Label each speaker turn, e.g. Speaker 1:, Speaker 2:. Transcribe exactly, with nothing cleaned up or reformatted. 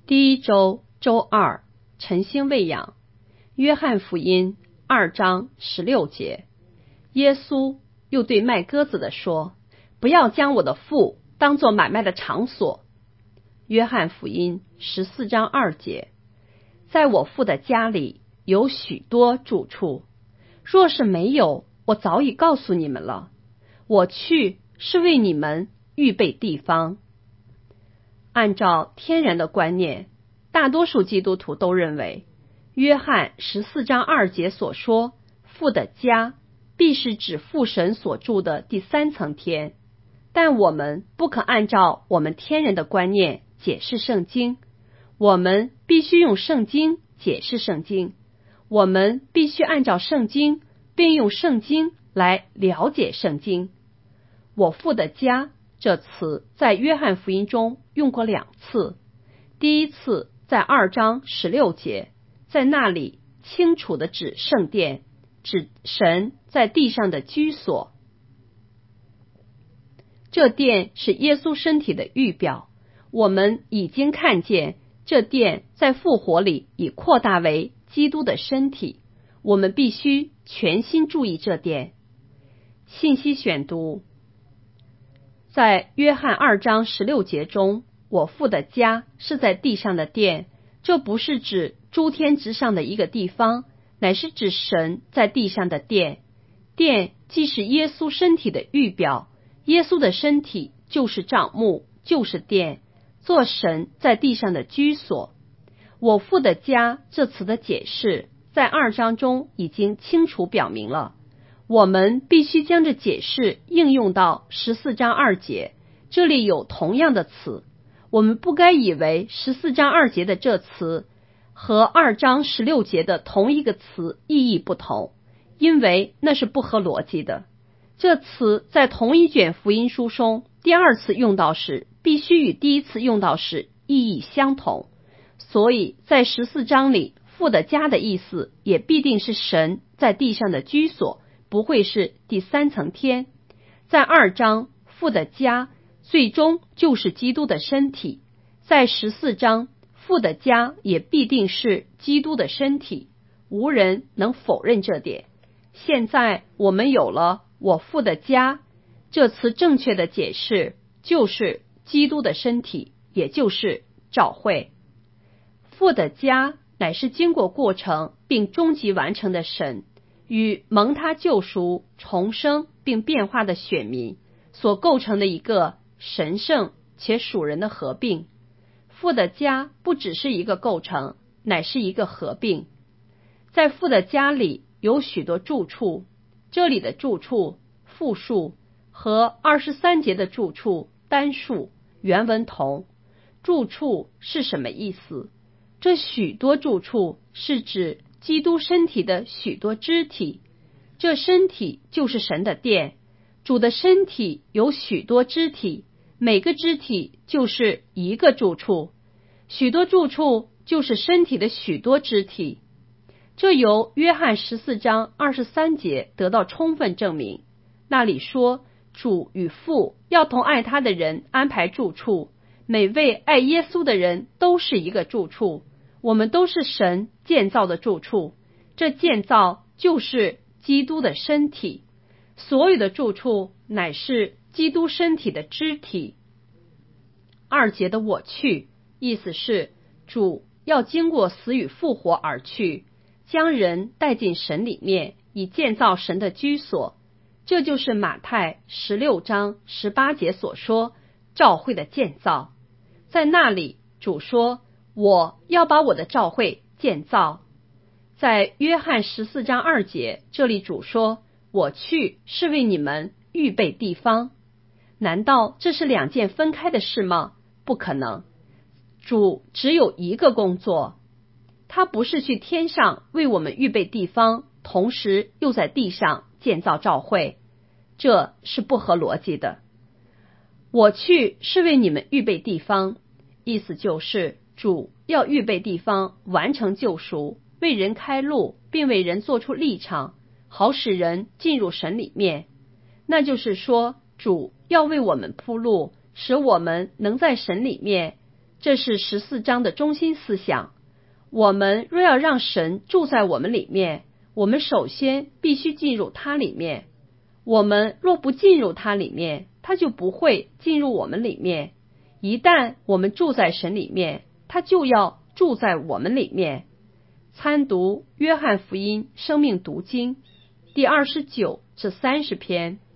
Speaker 1: 第一周周二，晨星喂养。约翰福音二章十六节，耶稣又对卖鸽子的说，不要将我的父当作买卖的场所。约翰福音十四章二节，在我父的家里有许多住处，若是没有，我早已告诉你们了。我去是为你们预备地方。按照天然的观念，大多数基督徒都认为约翰十四章二节所说父的家必是指父神所住的第三层天，但我们不可按照我们天然的观念解释圣经，我们必须用圣经解释圣经，我们必须按照圣经并用圣经来了解圣经。我父的家这词在约翰福音中用过两次，第一次在二章十六节，在那里清楚地指圣殿，指神在地上的居所。这殿是耶稣身体的预表，我们已经看见这殿在复活里已扩大为基督的身体，我们必须全心注意这殿。信息选读，在约翰二章十六节中，我父的家是在地上的殿，这不是指诸天之上的一个地方，乃是指神在地上的殿。殿既是耶稣身体的预表，耶稣的身体就是帐幕，就是殿，做神在地上的居所。我父的家这词的解释在二章中已经清楚表明了，我们必须将这解释应用到十四章二节，这里有同样的词，我们不该以为十四章二节的这词和二章十六节的同一个词意义不同，因为那是不合逻辑的。这词在同一卷福音书中第二次用到时，必须与第一次用到时意义相同，所以在十四章里，父的家的意思也必定是神在地上的居所，不会是第三层天。在二章，父的家最终就是基督的身体，在十四章，父的家也必定是基督的身体，无人能否认这点。现在我们有了我父的家这词正确的解释，就是基督的身体，也就是教会。父的家乃是经过过程并终极完成的神与蒙他救赎、重生并变化的选民所构成的一个神圣且属人的合并。父的家不只是一个构成，乃是一个合并。在父的家里有许多住处，这里的住处复数和二十三节的住处单数原文同。住处是什么意思？这许多住处是指基督身体的许多肢体，这身体就是神的殿，主的身体有许多肢体，每个肢体就是一个住处，许多住处就是身体的许多肢体。这由约翰十四章二十三节得到充分证明，那里说主与父要同爱他的人安排住处，每位爱耶稣的人都是一个住处，我们都是神建造的住处，这建造就是基督的身体，所有的住处乃是基督身体的肢体。二节的我去，意思是主要经过死与复活而去，将人带进神里面，以建造神的居所。这就是马太十六章十八节所说教会的建造。在那里主说，我要把我的教会建造。在约翰十四章二节，这里主说，我去是为你们预备地方。难道这是两件分开的事吗？不可能。主只有一个工作，他不是去天上为我们预备地方，同时又在地上建造教会，这是不合逻辑的。我去是为你们预备地方，意思就是主要预备地方，完成救赎，为人开路，并为人做出立场，好使人进入神里面。那就是说，主要为我们铺路，使我们能在神里面这是十四章的中心思想。我们若要让神住在我们里面，我们首先必须进入他里面。我们若不进入他里面，他就不会进入我们里面。一旦我们住在神里面，他就要住在我们里面。参读约翰福音生命读经第二十九至三十篇。